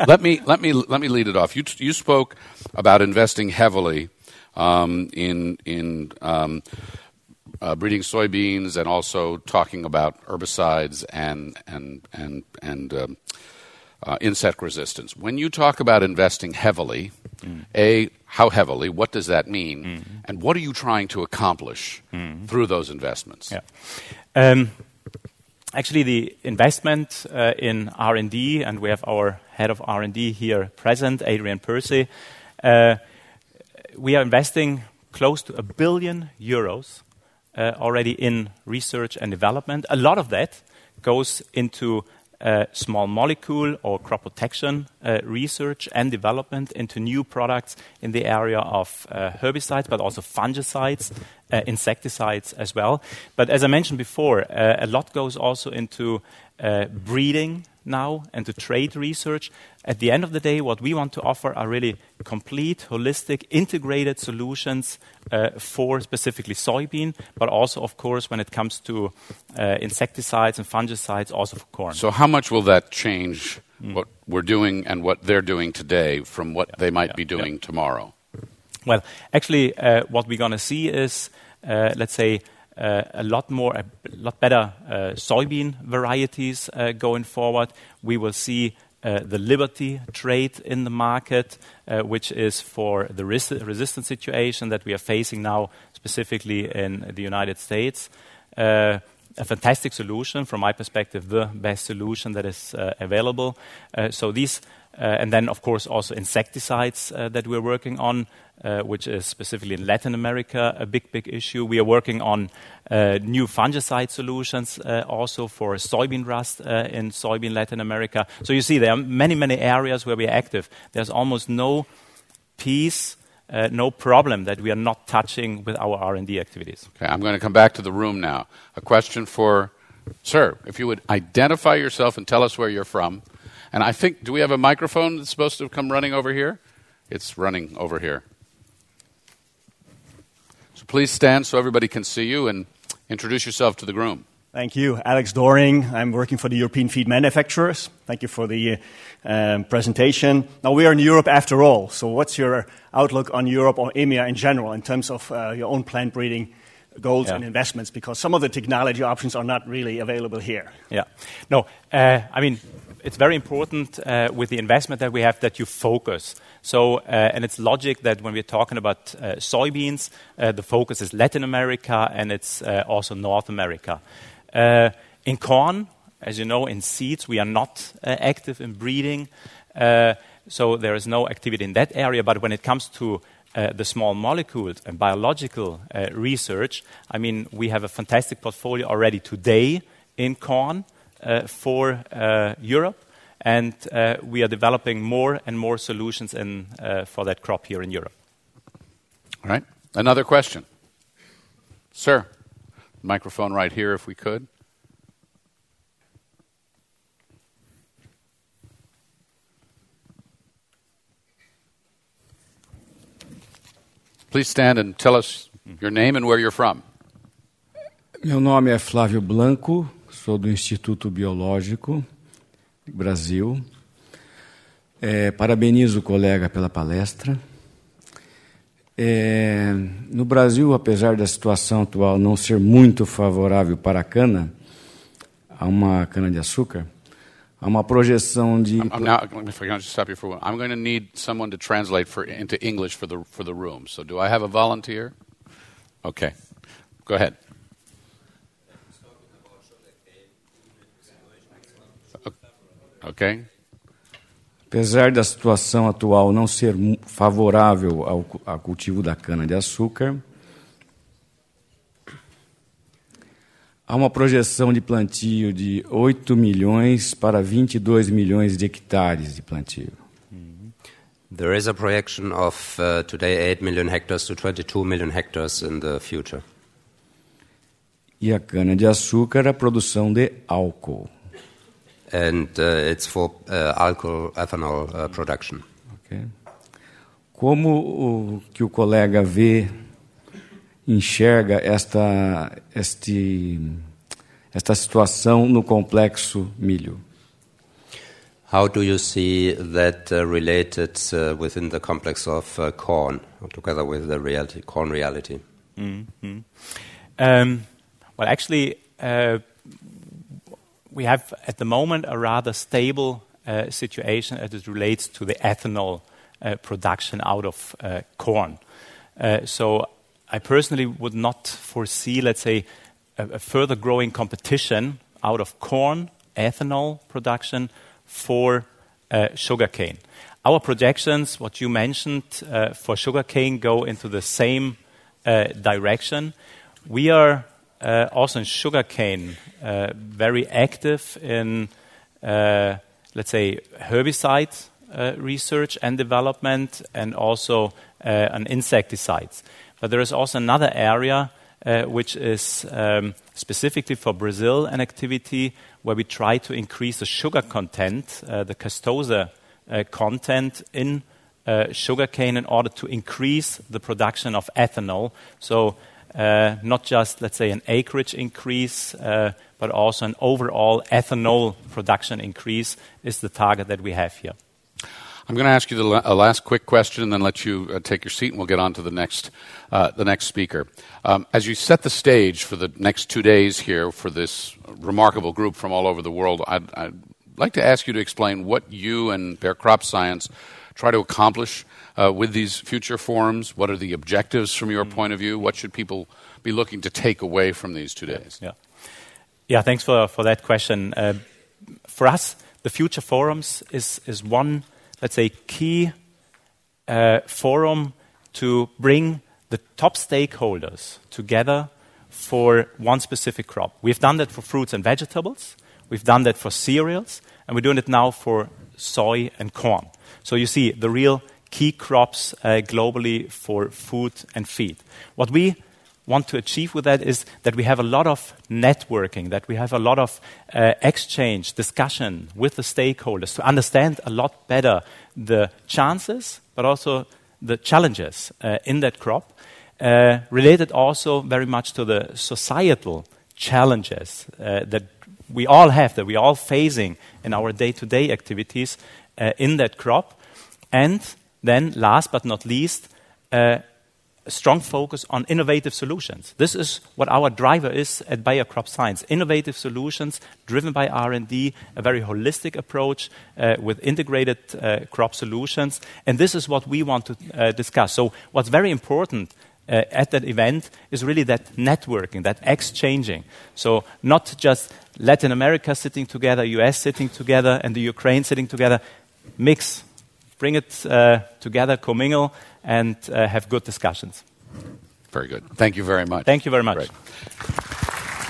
let me lead it off. You spoke about investing heavily in breeding soybeans and also talking about herbicides and insect resistance. When you talk about investing heavily, how heavily? What does that mean? And what are you trying to accomplish through those investments? Yeah. Actually, the investment in R&D, and we have our head of R&D here present, Adrian Percy. We are investing close to €1 billion already in research and development. A lot of that goes into small molecule or crop protection research and development into new products in the area of herbicides, but also fungicides, insecticides as well. But as I mentioned before, a lot goes also into breeding now and to trade research. At the end of the day, what we want to offer are really complete, holistic, integrated solutions for specifically soybean, but also, of course, when it comes to insecticides and fungicides, also for corn. So how much will that change what we're doing and what they're doing today from what they might be doing tomorrow? Well, actually, what we're going to see is, let's say, a lot better soybean varieties going forward. We will see the Liberty trait in the market, which is for the resistance situation that we are facing now, specifically in the United States. A fantastic solution, from my perspective, the best solution that is available. So these, and then, of course, also insecticides that we're working on, which is specifically in Latin America a big issue. We are working on new fungicide solutions also for soybean rust in soybean Latin America. So you see there are many areas where we are active. There's almost no piece, no problem that we are not touching with our R&D activities. Okay, I'm going to come back to the room now. A question for, sir, if you would identify yourself and tell us where you're from. And I think, do we have a microphone that's supposed to come running over here? It's running over here. So please stand so everybody can see you and introduce yourself to the room. Thank you. Alex Doring. I'm working for the European feed manufacturers. Thank you for the presentation. Now, we are in Europe after all. So what's your outlook on Europe or EMEA in general in terms of your own plant breeding goals and investments? Because some of the technology options are not really available here. Yeah. No, I mean, it's very important with the investment that we have that you focus. So, and it's logic that when we're talking about soybeans, the focus is Latin America and it's also North America. In corn, as you know, in seeds, we are not active in breeding. So there is no activity in that area. But when it comes to the small molecules and biological research, I mean, we have a fantastic portfolio already today in corn for Europe, and we are developing more and more solutions for that crop here in Europe. All right. Another question. Sir, microphone right here if we could. Please stand and tell us your name and where you're from. Meu nome é Flávio Blanco, sou do Instituto Biológico, Brasil. Parabenizo o colega pela palestra. No Brasil, apesar da situação atual não ser muito favorável para a cana, há uma cana-de-açúcar, há uma projeção de... I'm going to stop you for a moment. I'm going to need someone to translate into English for the room. So do I have a volunteer? Okay. Go ahead. Okay. Apesar da situação atual não ser favorável ao cultivo da cana-de-açúcar, há uma projeção de plantio de 8 milhões para 22 milhões de hectares de plantio. There is a projection of today 8 million hectares to 22 million hectares in the future. E a cana-de-açúcar é a produção de álcool. And it's for ethanol production. Okay. Como que o colega enxerga esta situação no complexo milho? How do you see that related within the complex of corn, together with the corn reality? Mm-hmm. Well, actually, we have at the moment a rather stable situation as it relates to the ethanol production out of corn. So I personally would not foresee, let's say, a further growing competition out of corn ethanol production for sugarcane. Our projections, what you mentioned, for sugarcane go into the same direction. We are also in sugarcane very active in, let's say, herbicide research and development, and also on insecticides. But there is also another area which is specifically for Brazil an activity where we try to increase the sugar content, the castor content in sugarcane in order to increase the production of ethanol. So not just, let's say, an acreage increase, but also an overall ethanol production increase is the target that we have here. I'm going to ask you a last quick question and then let you take your seat, and we'll get on to the next speaker. As you set the stage for the next 2 days here for this remarkable group from all over the world, I'd like to ask you to explain what you and Bayer Crop Science try to accomplish with these future forums. What are the objectives from your point of view? What should people be looking to take away from these 2 days? Yeah, thanks for that question. For us, the future forums is one, let's say, key forum to bring the top stakeholders together for one specific crop. We've done that for fruits and vegetables, we've done that for cereals, and we're doing it now for soy and corn. So you see the real key crops globally for food and feed. What we want to achieve with that is that we have a lot of networking, that we have a lot of exchange, discussion with the stakeholders to understand a lot better the chances, but also the challenges in that crop, related also very much to the societal challenges that we all have, that we are all facing in our day-to-day activities in that crop. And then, last but not least, a strong focus on innovative solutions. This is what our driver is at Bayer Crop Science. Innovative solutions driven by R&D, a very holistic approach with integrated crop solutions. And this is what we want to discuss. So what's very important at that event is really that networking, that exchanging. So not just Latin America sitting together, US sitting together, and the Ukraine sitting together. Mix, bring it together, commingle, and have good discussions. Very good. Thank you very much. Thank you very much. Great.